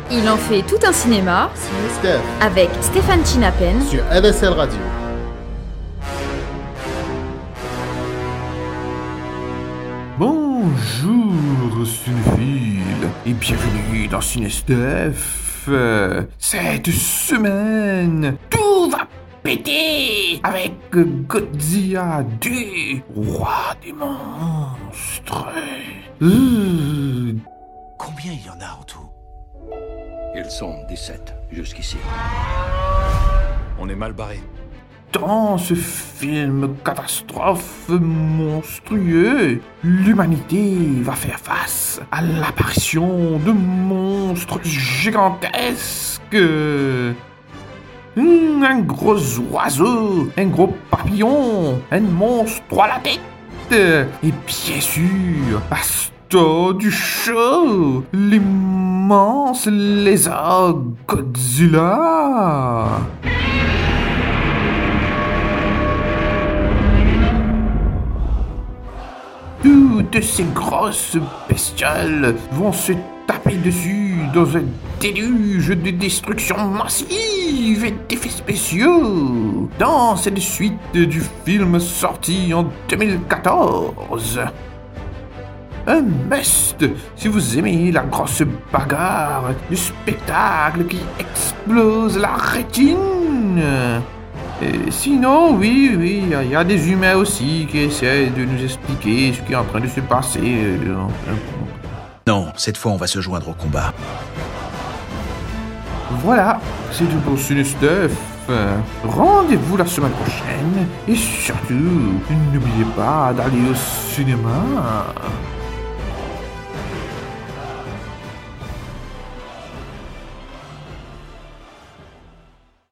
Il en fait tout un cinéma Ciné Steph avec Stéphane Chinapen sur LSL Radio. Bonjour cinéphile et bienvenue dans Ciné Steph. Cette semaine, tout va péter avec Godzilla 2, roi des monstres. Combien il y en a en tout? Ils sont 17 jusqu'ici. On est mal barré. Dans ce film catastrophe monstrueux, l'humanité va faire face à l'apparition de monstres gigantesques. Un gros oiseau, un gros papillon, un monstre à la tête. Et bien sûr, Asta du show, l'immense lézard Godzilla. Toutes ces grosses bestioles vont se taper dessus dans un déluge de destruction massive et d'effets spéciaux dans cette suite du film sorti en 2014. Un must si vous aimez la grosse bagarre, le spectacle qui explose la rétine. Sinon, oui, il y a des humains aussi qui essaient de nous expliquer ce qui est en train de se passer. Non, cette fois on va se joindre au combat. Voilà, c'est tout pour Ciné Steph. Rendez-vous la semaine prochaine et surtout, n'oubliez pas d'aller au cinéma.